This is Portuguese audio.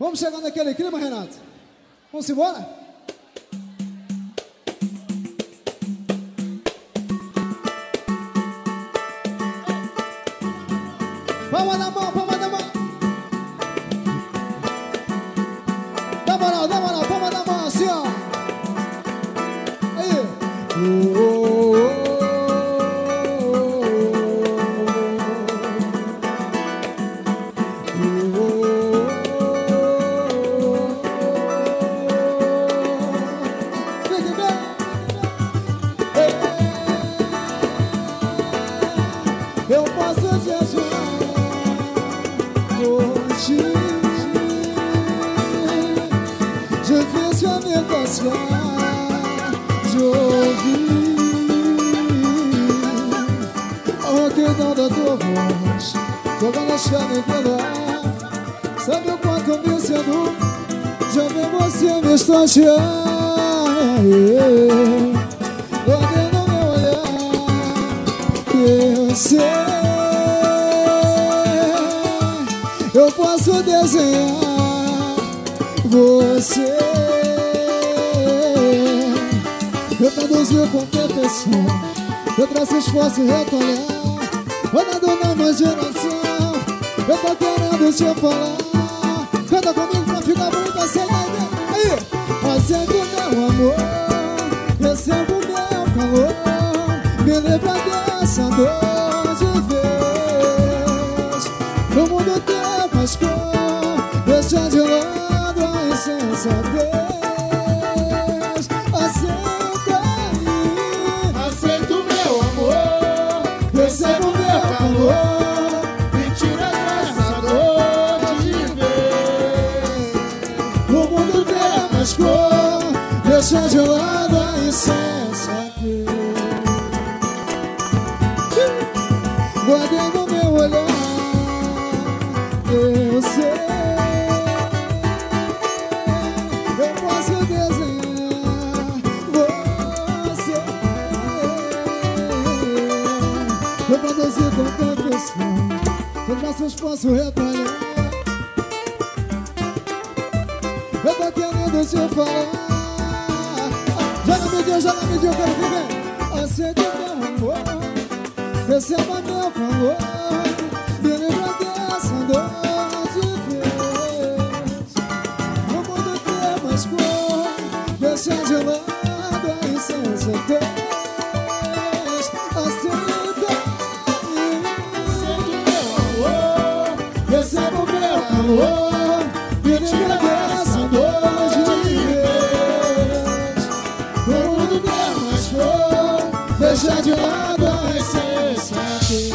Vamos chegar naquele clima, Renato? Vamos embora? Palma na mão, palma na mão. Dá moral, palma na mão, assim, ó. Aí. Eu posso te ajudar hoje. Difícil é me cansar de ouvir o que não da tua voz jogando a chave pelo ar. Sabe o quanto me seduz já ver você me estontear. Olha no meu olhar, eu sei, eu posso desenhar você, eu traduzir com perfeição, eu traço esforço e recolher. Rodando na imaginação, eu tô querendo te falar. Canta comigo pra ficar bonita sem ninguém. Aí, aceita o meu amor, receba o meu calor, me livra dessa dor de vez. No mundo tem mais cor, deixa de lado a insensatez. Aceita aí, aceita o meu amor, receba o meu calor, me tira dessa dor de vez. No mundo tem mais cor, deixa de lado a insensatez. Guardei no meu olhar, eu sei, eu posso desenhar você, eu produzi com perfeição, eu traços posso retalhar. Eu tô querendo te falar. Joga me deu, eu quero viver. Aceita o meu amor, receba meu calor, me livra dessa dor de vez. No mundo tem mais cor, deixa de lado a insensatez. Aceita o meu amor, receba o meu calor, me livra dessa dor de vez. No mundo tem mais cor, deixa de lado a insensatez.